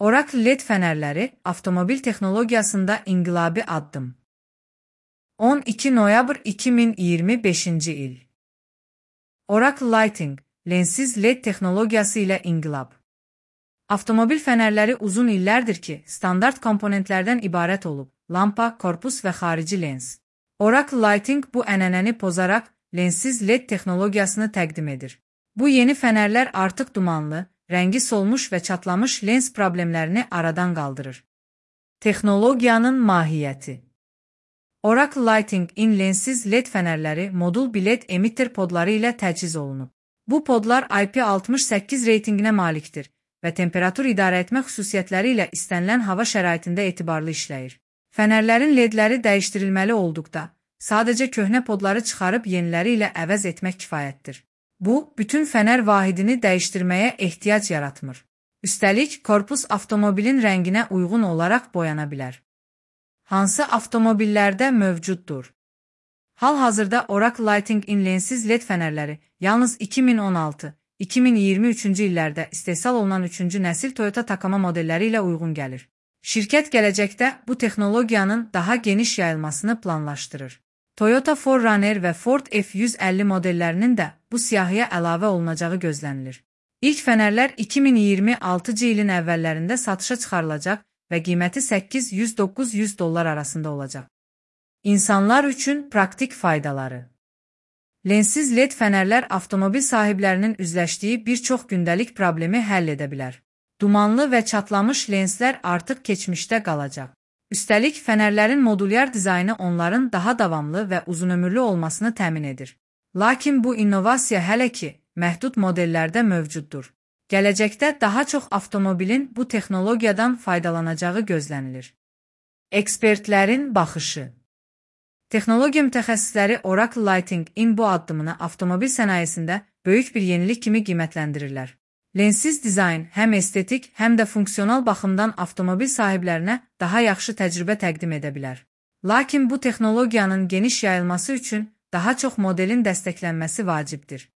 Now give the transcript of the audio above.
Oracle LED fənərləri avtomobil texnologiyasında inqilabi addım. 12 noyabr 2025-ci il. Oracle Lighting, lenssiz LED texnologiyası ilə inqilab. Avtomobil fənərləri uzun illərdir ki, standart komponentlərdən ibarət olub, lampa, korpus və xarici lens. Oracle Lighting bu ənənəni pozaraq lenssiz LED texnologiyasını təqdim edir. Bu yeni fənərlər artıq dumanlı, rəngi solmuş və çatlamış lens problemlərini aradan qaldırır. Texnologiyanın mahiyyəti. Oracle Lighting-in lenssiz LED fənərləri modul bilet emitter podları ilə təchiz olunub. Bu podlar IP68 reytinginə malikdir və temperatur idarə etmə xüsusiyyətləri ilə istənilən hava şəraitində etibarlı işləyir. Fənərlərin LED-ləri dəyişdirilməli olduqda, sadəcə köhnə podları çıxarıb yeniləri ilə əvəz etmək kifayətdir. Bu, bütün fənər vahidini dəyişdirməyə ehtiyac yaratmır. Üstəlik, korpus avtomobilin rənginə uyğun olaraq boyana bilər. Hansı avtomobillərdə mövcuddur? Hal-hazırda Oracle Lighting-in lenssiz LED fənərləri yalnız 2016-2023-cü illərdə istehsal olunan 3-cü nəsil Toyota Tacoma modelləri ilə uyğun gəlir. Şirkət gələcəkdə bu texnologiyanın daha geniş yayılmasını planlaşdırır. Toyota 4Runner və Ford F-150 modellərinin də bu siyahıya əlavə olunacağı gözlənilir. İlk fənərlər 2026-cı ilin əvvəllərində satışa çıxarılacaq və qiyməti $800-900 arasında olacaq. İnsanlar üçün praktik faydaları. Lenssiz LED fənərlər avtomobil sahiblərinin üzləşdiyi bir çox gündəlik problemi həll edə bilər. Dumanlı və çatlamış lenslər artıq keçmişdə qalacaq. Üstəlik, fənərlərin modulyar dizaynı onların daha davamlı və uzunömürlü olmasını təmin edir. Lakin bu innovasiya hələ ki, məhdud modellərdə mövcuddur. Gələcəkdə daha çox avtomobilin bu texnologiyadan faydalanacağı gözlənilir. Ekspertlərin baxışı. Texnologiya mütəxəssisləri Oracle Lighting-in bu addımını avtomobil sənayesində böyük bir yenilik kimi qiymətləndirirlər. Lenssiz dizayn həm estetik, həm də funksional baxımdan avtomobil sahiblərinə daha yaxşı təcrübə təqdim edə bilər. Lakin bu texnologiyanın geniş yayılması üçün daha çox modelin dəstəklənməsi vacibdir.